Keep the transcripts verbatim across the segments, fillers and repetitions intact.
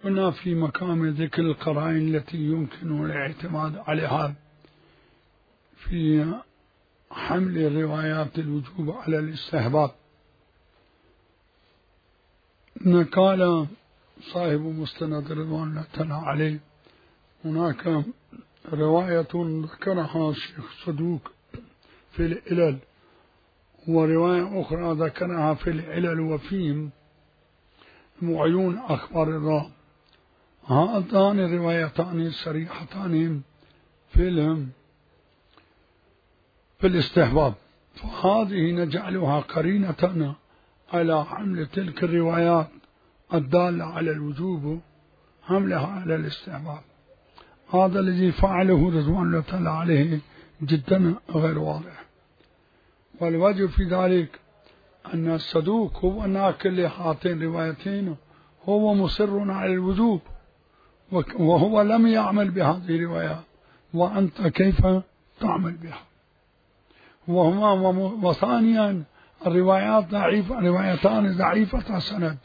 قلنا في مقام ذكر القرائن التي يمكن الاعتماد عليها في حمل روايات الوجوب على الاستحباب. قال صاحب مستند رضوان الله تعالى عليه: هناك رواية ذكرها الشيخ صدوق في العلل، ورواية أخرى ذكرها في العلل وفيهم معيون أخبار الرام. هاتان الروايتان صريحتان في في الاستحباب، فهذه نجعلها قرينة على حمل تلك الروايات الدالة على الوجوب حملها على الاستحباب. هذا الذي فعله رضوان الله تعالى عليه جدا غير واضح. والوجه في ذلك أن الصدوق هو ناقل لهاتين الروايتين، هو مصر على الوجوب وهو لم يعمل بهذه الروايات، وأنت كيف تعمل بها؟ وهما وثانيا الروايات ضعيفة، روايتان ضعيفة سند،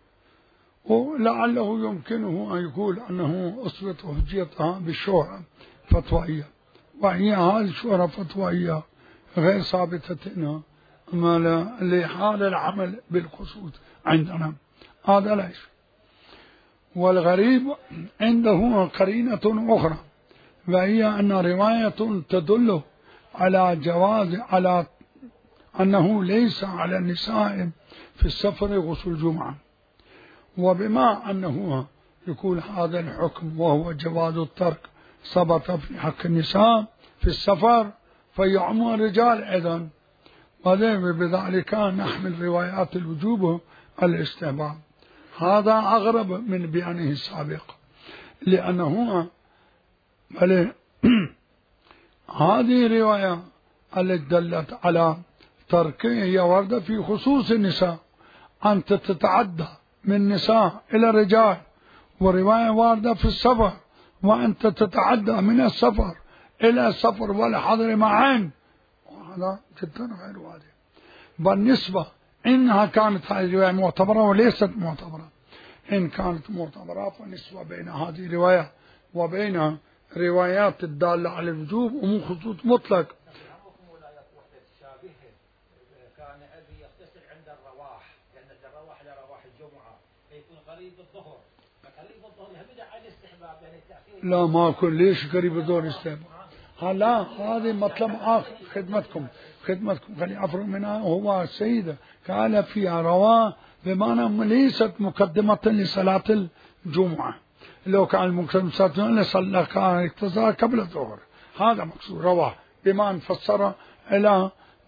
ولعله يمكنه أن يقول أنه أثبت حجيتها بالشهرة فتوائية، وهي هذه الشهرة فتوائية غير ثابتة لحال العمل بالخصوص عندنا، هذا ليس. والغريب عنده قرينة أخرى، وهي أن رواية تدل على جواز على أنه ليس على النساء في السفر غسل جمعة، وبما أنه يقول هذا الحكم وهو جواز الترك ثبت في حق النساء في السفر فيعم الرجال أيضا، وبذلك نحمل روايات الوجوب الاستحباب. هذا أغرب من بيانه السابق، لأنه بل هذه الرواية التي دلت على تركه هي وردة في خصوص النساء، أنت تتعدى من نساء إلى رجال، ورواية واردة في السفر وأنت تتعدى من السفر إلى السفر والحضر معا، وهذا جدا غير واضح. بالنسبة إنها كانت هذه الرواية معتبرة وليست معتبرة، إن كانت معتبرة فالنسبة بين هذه الرواية وبين روايات الدالة على الوجوب ومن خصوص مطلق. كان أبي يغتسل عند الرواح، لأن الرواح لرواح الجمعة فيكون قريب الظهر، فقريب الظهر يبدأ على الاستحباب يعني التأخير. لا ما أكون ليش قريب الظهر استحباب؟ لا هذه مطلب آخر. خدمتكم خدمتكم خلي أفرق منها. هو السيدة قال فيها رواه بمعنى ليست مقدمة لصلاة الجمعة، لو كان المقدمة لصلاة الجمعة لصلى كان اقتصار قبل الظهر، هذا مقصود. رواه بمعنى فسر إلى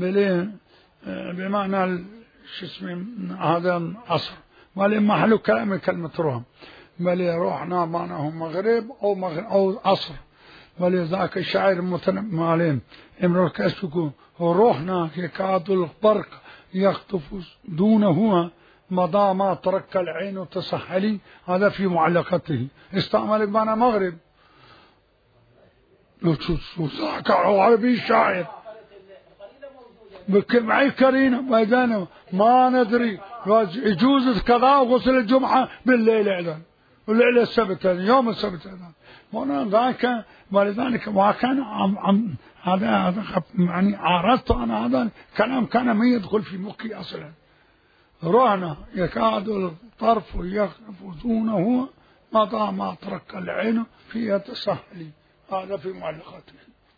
بمعنى شو اسمه هذا عصر، ولي محل كلام كلمة روح، ولي روحنا معناه مغرب أو مغرب أو عصر، ولذاك الشاعر متنبأ عليه امرؤ كأسكو روحنا يكاد البرق يخطف دونه مضى ما ترك العين تسحلي، هذا في معلقته استعمل بمعنى مغرب. ذاك عربي الشاعر معي كرينة وإذا ما ندري يجوز كذا وغسل الجمعة بالليل إذن والليلة السبت يوم السبت إذن وانا ذاك، ولذلك ما كان عم عم هذا هذا يعني عرضت أنا هذا كلام كان ما يدخل في مخي أصلا. رهنا يكاد الطرف يخطف دونه مضى ما ترك العين في يتسهل، هذا في معلقاته.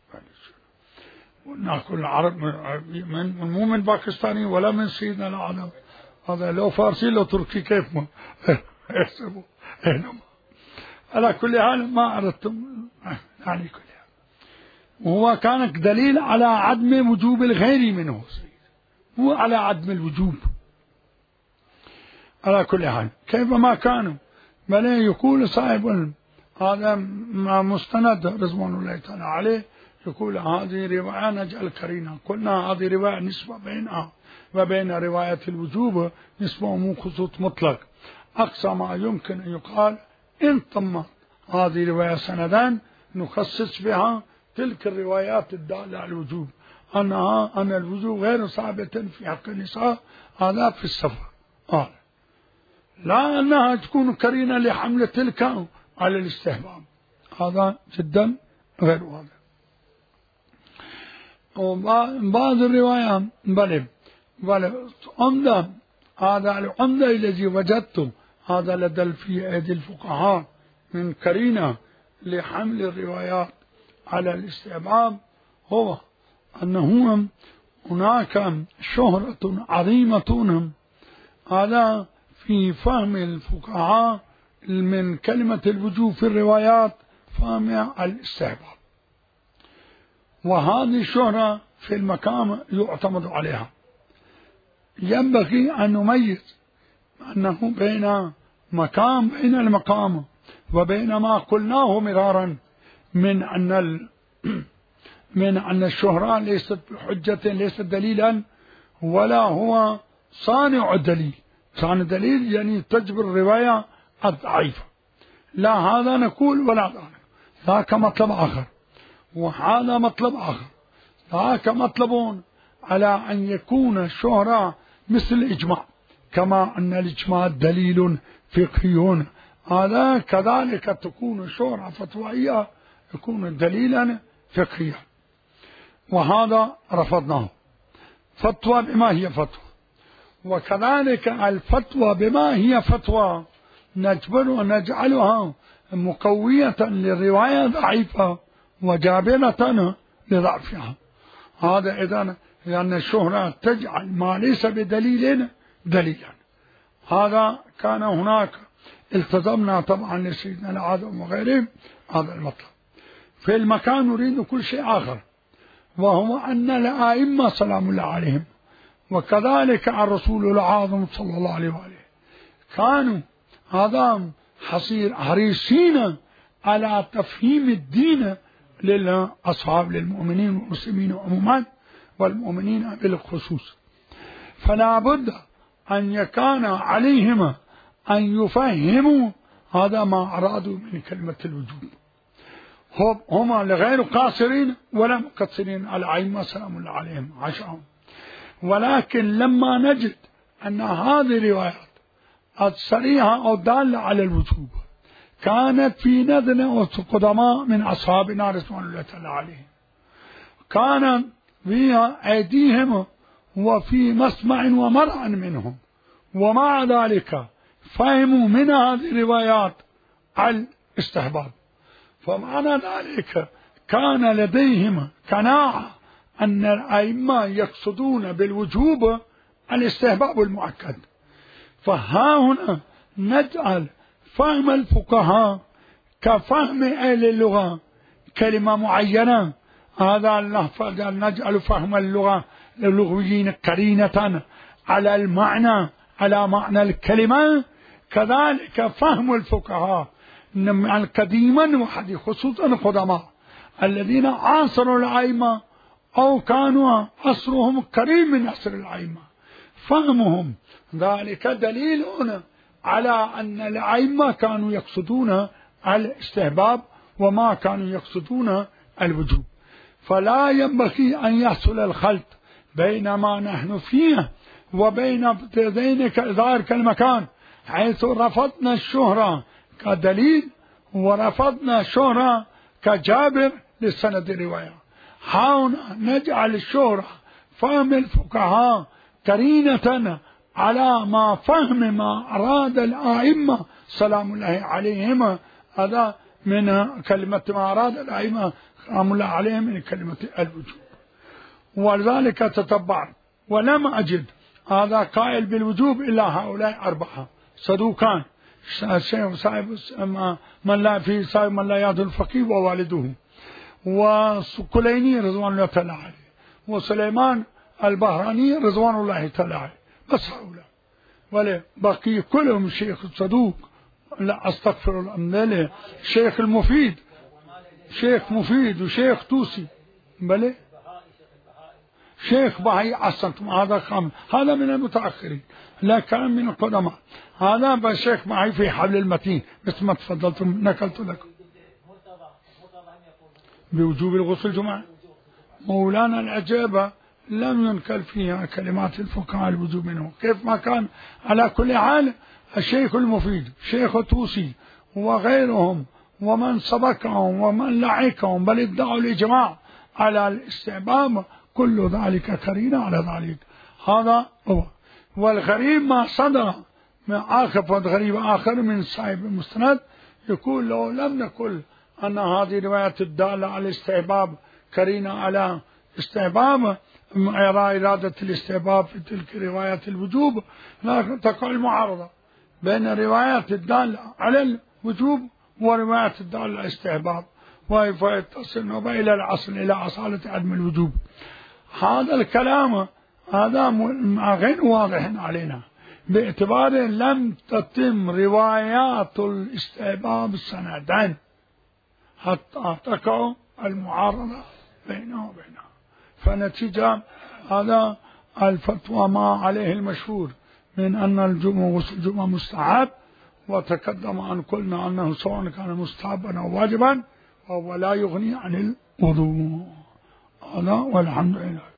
ونأكل العرب من مو من باكستاني ولا من سيدنا العالم، هذا لو فارسي لو تركي كيف ما يحسبوا إنما على كل حال ما أردتم يعني كل حال. وهو كان دليل على عدم وجوب الغير منه، هو على عدم الوجوب على كل حال كيف ما كانوا. بل يقول صاحب هذا مستند رضوان الله تعالى عليه، يقول هذه رواية نجعل كرينة، قلنا هذه رواية نسبة بينها وبين رواية الوجوب نسبة مو خصوص مطلق. أقصى ما يمكن أن يقال إن تم هذه الرواية سندان نخصص بها تلك الروايات الدالة على الوجوب، أنها أن الوجوب غير ثابت في حق النساء هذا في السفر آه. لا أنها تكون قرينة لحمل تلك على الاستحباب، هذا جدا غير واضح. وبعض الروايات بل بل عمدة، هذا العمدة الذي وجدته هذا لدى في أيدي الفقهاء من قرينة لحمل الروايات على الاستحباب هو أنه هناك شهرة عظيمة هذا في فهم الفقهاء من كلمة الوجوب في الروايات فهم الاستحباب، وهذه الشهرة في المقام يعتمد عليها. ينبغي أن نميز أنه بين مقام بين المقام وبين ما قلناه مرارا من أن ال من أن الشهرة ليست بحجة ليست دليلا ولا هو صانع دليل. صانع دليل يعني تجبر الرواية الضعيفة، لا هذا نقول ولا ذاك، ذاك مطلب آخر وهذا مطلب آخر. ذاك مطلب على أن يكون الشهرة مثل الإجماع، كما أن الإجماع دليل فقهي، هذا كذلك تكون الشهرة فتوائية يكون دليلا فقهيا، وهذا رفضناه. فتوى بما هي فتوى، وكذلك الفتوى بما هي فتوى نجبر ونجعلها مقوية للرواية ضعيفة وجابرة لضعفها. هذا إذن لأن الشهرة تجعل ما ليس بدليل دليلا. هذا كان هناك التزمنا طبعا لسيدنا العاظم وغيرهم هذا المطلب. في المكان نريد كل شيء آخر، وهو أن الأئمة سلام الله عليهم وكذلك الرسول العاظم صلى الله عليه وآله كانوا هذا حصير حريصين على تفهيم الدين للأصحاب للمؤمنين والمسلمين عموما والمؤمنين بالخصوص. فلا بد أن يكون عليهم أن يفهموا هذا ما أرادوا من كلمة الوجوب. هم لغير قاصرين ولا مقصرين على الأئمة سلام الله عليهم عشاهم، ولكن لما نجد أن هذه الروايات الصريحة أو دالة على الوجوب كانت في نذن قدماء من أصحابنا رضوان الله تعالى عليهم، كان فيها أيديهم وفي مسمع ومرء منهم، ومع ذلك فهموا من هذه الروايات على الاستحباب. فمعنى ذلك كان لديهم قناعة أن الأئمة يقصدون بالوجوب الاستحباب المؤكد. فها هنا نجعل فهم الفقهاء كفهم أهل اللغة كلمة معينة، هذا نجعل فهم اللغة اللغويين قرينة على المعنى على معنى الكلمة. كذلك فهم الفقهاء قديما وحدي خصوصا القدماء الذين عاصروا الأئمة أو كانوا عصرهم قريب من عصر الأئمة، فهمهم ذلك دليل على أن الأئمة كانوا يقصدون الاستحباب وما كانوا يقصدون الوجوب. فلا ينبغي أن يحصل الخلط بين ما نحن فيه وبين ذلك المكان، حيث رفضنا الشهرة كدليل ورفضنا الشهرة كجابر للسند الرواية. حاولنا نجعل الشهرة فهم الفقهاء قرينة على ما فهم ما أراد الأئمة سلام الله عليهم، هذا من كلمة ما أراد الأئمة سلام الله عليهم من كلمة الوجوب. ولذلك تتبع ولم أجد هذا قائل بالوجوب إلا هؤلاء أربعة صدوقان، الشيخ صاحب من لا في صاحب من لا يعد الفقيه ووالده، وسكليني رضوان الله تعالى عليه، وسليمان البهراني رضوان الله تعالى عليه، بس هؤلاء. ولا بقي كلهم شيخ صدوق، لا أستغفر الله، شيخ المفيد شيخ مفيد وشيخ توسي، بلى شيخ بهاي أصلا هذا خام، هذا من المتأخرين لا كان من القدماء، هذا بشيخ معي في حبل المتين مثل ما تفضلتم نقلت لكم بوجوب الغسل الجمعة. مولانا العجيبة لم ينقل فيها كلمات الفقهاء الوجوب منه، كيف ما كان. على كل حال الشيخ المفيد شيخ توسي وغيرهم ومن سبقهم ومن لعقهم بل ادعوا الإجماع على الاستحباب، كل ذلك قرينة على ذلك. هذا هو. والغريب ما صدر من آخر غريب آخر من صاحب المستند يقول لو لم نقل أن هذه رواية الدالة على الاستحباب قرينة على استحباب إرادة الاستحباب في تلك رواية الوجوب، لكن تقع المعارضة بين روايات الدالة على الوجوب ورواية الدالة على الاستحباب، فيتصل إلى الأصل إلى أصالة عدم الوجوب. هذا الكلام هذا غير واضح علينا باعتبار لم تتم روايات الاستحباب السندان حتى تقع المعارضة بينه وبينه. فنتيجة هذا الفتوى ما عليه المشهور من أن الجمعة الجمعة مستحب، وتقدم أن قلنا أنه سواء كان مستحبا أو واجبا وهو لا يغني عن الوضوء. هذا والحمد لله.